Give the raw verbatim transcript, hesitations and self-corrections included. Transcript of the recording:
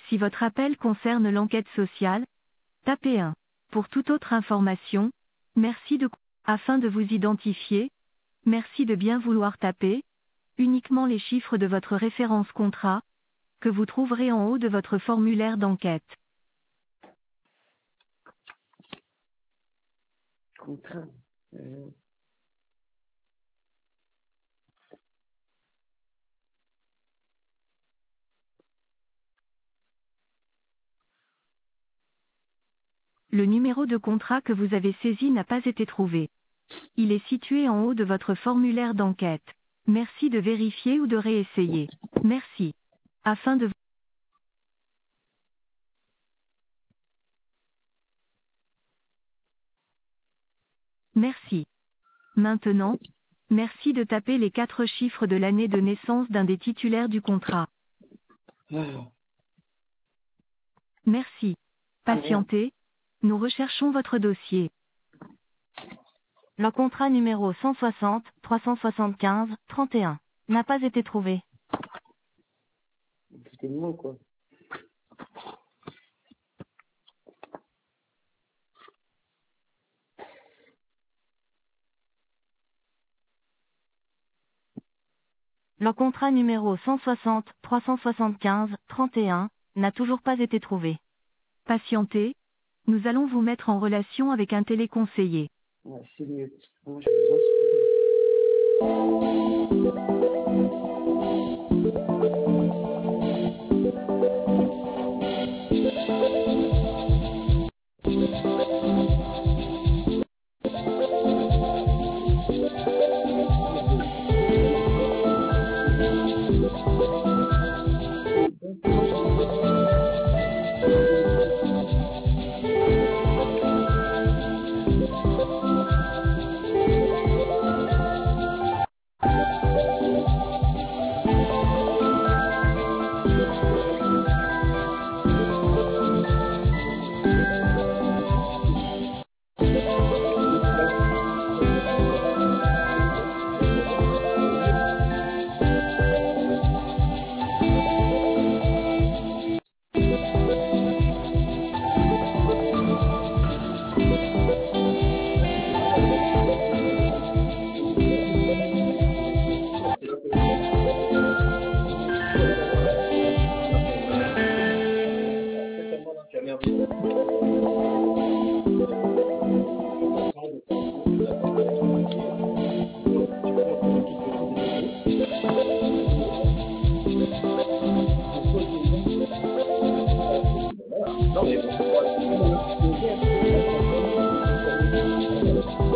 Si votre appel concerne l'enquête sociale, tapez un. Pour toute autre information, merci de... Afin de vous identifier, merci de bien vouloir taper uniquement les chiffres de votre référence contrat, que vous trouverez en haut de votre formulaire d'enquête. Contrat. Euh... Le numéro de contrat que vous avez saisi n'a pas été trouvé. Il est situé en haut de votre formulaire d'enquête. Merci de vérifier ou de réessayer. Merci. Afin de... Merci. Maintenant, merci de taper les quatre chiffres de l'année de naissance d'un des titulaires du contrat. Merci. Patientez. Nous recherchons votre dossier. Le contrat numéro cent soixante, trois cent soixante-quinze, trente et un n'a pas été trouvé. C'était le mot, quoi. Le contrat numéro cent soixante, trois cent soixante-quinze, trente et un n'a toujours pas été trouvé. Patientez. Nous allons vous mettre en relation avec un téléconseiller. Ouais, c'est mieux. Moi, je pense Non, mais bon,